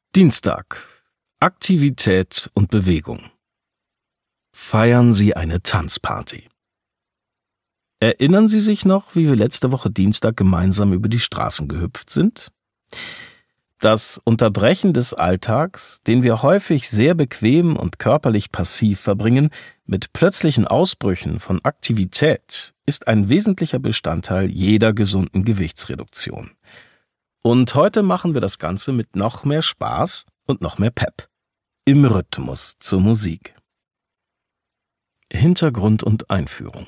Dienstag. Aktivität und Bewegung. Feiern Sie eine Tanzparty. Erinnern Sie sich noch, wie wir letzte Woche Dienstag gemeinsam über die Straßen gehüpft sind? Das Unterbrechen des Alltags, den wir häufig sehr bequem und körperlich passiv verbringen, mit plötzlichen Ausbrüchen von Aktivität, ist ein wesentlicher Bestandteil jeder gesunden Gewichtsreduktion. Und heute machen wir das Ganze mit noch mehr Spaß und noch mehr Pep. Im Rhythmus zur Musik. Hintergrund und Einführung.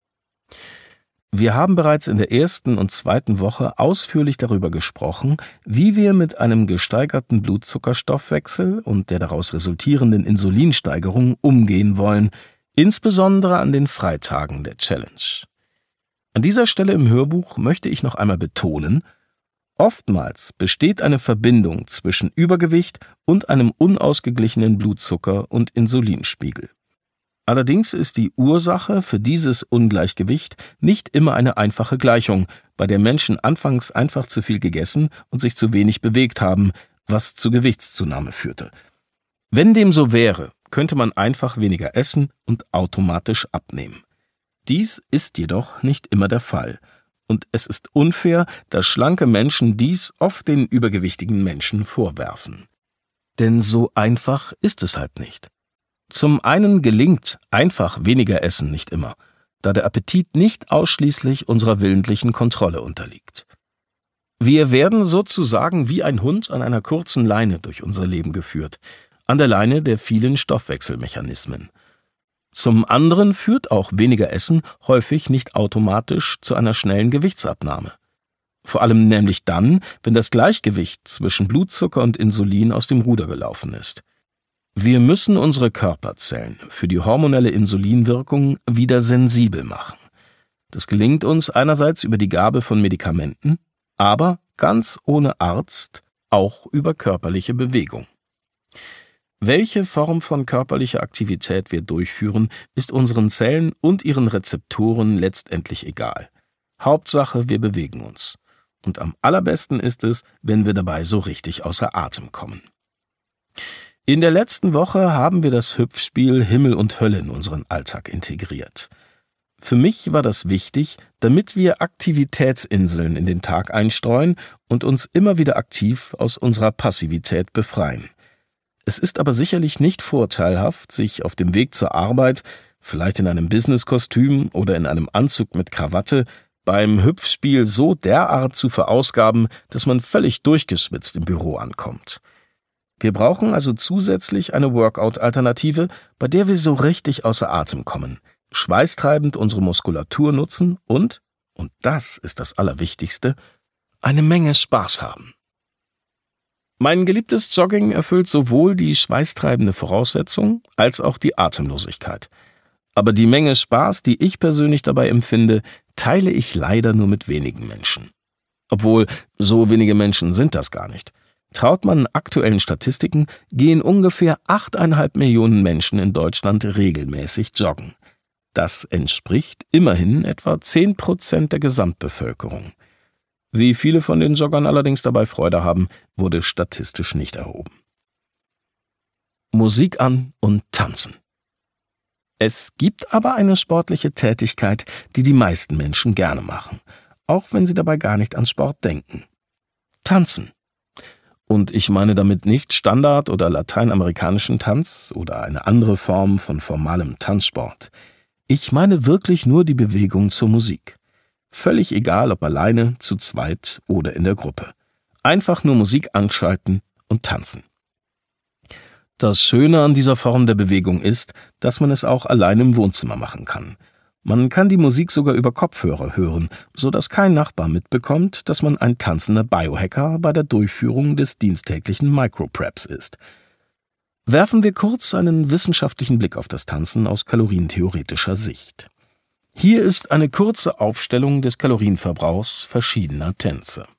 Wir haben bereits in der ersten und zweiten Woche ausführlich darüber gesprochen, wie wir mit einem gesteigerten Blutzuckerstoffwechsel und der daraus resultierenden Insulinsteigerung umgehen wollen, insbesondere an den Freitagen der Challenge. An dieser Stelle im Hörbuch möchte ich noch einmal betonen: Oftmals besteht eine Verbindung zwischen Übergewicht und einem unausgeglichenen Blutzucker- und Insulinspiegel. Allerdings ist die Ursache für dieses Ungleichgewicht nicht immer eine einfache Gleichung, bei der Menschen anfangs einfach zu viel gegessen und sich zu wenig bewegt haben, was zu Gewichtszunahme führte. Wenn dem so wäre, könnte man einfach weniger essen und automatisch abnehmen. Dies ist jedoch nicht immer der Fall. Und es ist unfair, dass schlanke Menschen dies oft den übergewichtigen Menschen vorwerfen. Denn so einfach ist es halt nicht. Zum einen gelingt einfach weniger Essen nicht immer, da der Appetit nicht ausschließlich unserer willentlichen Kontrolle unterliegt. Wir werden sozusagen wie ein Hund an einer kurzen Leine durch unser Leben geführt, an der Leine der vielen Stoffwechselmechanismen. Zum anderen führt auch weniger Essen häufig nicht automatisch zu einer schnellen Gewichtsabnahme. Vor allem nämlich dann, wenn das Gleichgewicht zwischen Blutzucker und Insulin aus dem Ruder gelaufen ist. Wir müssen unsere Körperzellen für die hormonelle Insulinwirkung wieder sensibel machen. Das gelingt uns einerseits über die Gabe von Medikamenten, aber ganz ohne Arzt auch über körperliche Bewegung. Welche Form von körperlicher Aktivität wir durchführen, ist unseren Zellen und ihren Rezeptoren letztendlich egal. Hauptsache, wir bewegen uns. Und am allerbesten ist es, wenn wir dabei so richtig außer Atem kommen. In der letzten Woche haben wir das Hüpfspiel Himmel und Hölle in unseren Alltag integriert. Für mich war das wichtig, damit wir Aktivitätsinseln in den Tag einstreuen und uns immer wieder aktiv aus unserer Passivität befreien. Es ist aber sicherlich nicht vorteilhaft, sich auf dem Weg zur Arbeit, vielleicht in einem Businesskostüm oder in einem Anzug mit Krawatte, beim Hüpfspiel so derart zu verausgaben, dass man völlig durchgeschwitzt im Büro ankommt. Wir brauchen also zusätzlich eine Workout-Alternative, bei der wir so richtig außer Atem kommen, schweißtreibend unsere Muskulatur nutzen und das ist das Allerwichtigste, eine Menge Spaß haben. Mein geliebtes Jogging erfüllt sowohl die schweißtreibende Voraussetzung als auch die Atemlosigkeit. Aber die Menge Spaß, die ich persönlich dabei empfinde, teile ich leider nur mit wenigen Menschen. Obwohl, so wenige Menschen sind das gar nicht. Traut man aktuellen Statistiken, gehen ungefähr 8,5 Millionen Menschen in Deutschland regelmäßig joggen. Das entspricht immerhin etwa 10% der Gesamtbevölkerung. Wie viele von den Joggern allerdings dabei Freude haben, wurde statistisch nicht erhoben. Musik an und tanzen. Es gibt aber eine sportliche Tätigkeit, die die meisten Menschen gerne machen, auch wenn sie dabei gar nicht an Sport denken. Tanzen. Und ich meine damit nicht Standard- oder lateinamerikanischen Tanz oder eine andere Form von formalem Tanzsport. Ich meine wirklich nur die Bewegung zur Musik. Völlig egal, ob alleine, zu zweit oder in der Gruppe. Einfach nur Musik anschalten und tanzen. Das Schöne an dieser Form der Bewegung ist, dass man es auch allein im Wohnzimmer machen kann. Man kann die Musik sogar über Kopfhörer hören, sodass kein Nachbar mitbekommt, dass man ein tanzender Biohacker bei der Durchführung des dienstäglichen Micropreps ist. Werfen wir kurz einen wissenschaftlichen Blick auf das Tanzen aus kalorientheoretischer Sicht. Hier ist eine kurze Aufstellung des Kalorienverbrauchs verschiedener Tänze.